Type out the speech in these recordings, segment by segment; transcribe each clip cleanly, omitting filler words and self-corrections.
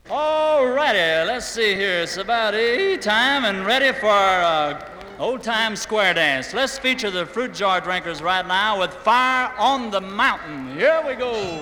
All righty, let's see here. It's about time and ready for our old-time square dance. Let's feature the fruit jar drinkers right now with Fire on the Mountain. Here we go.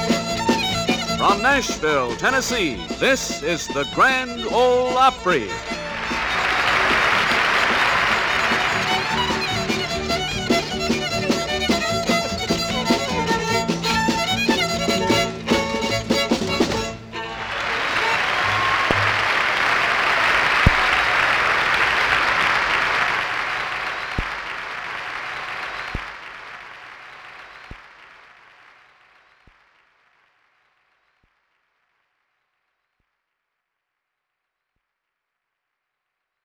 From Nashville, Tennessee, this is the Grand Ole Opry.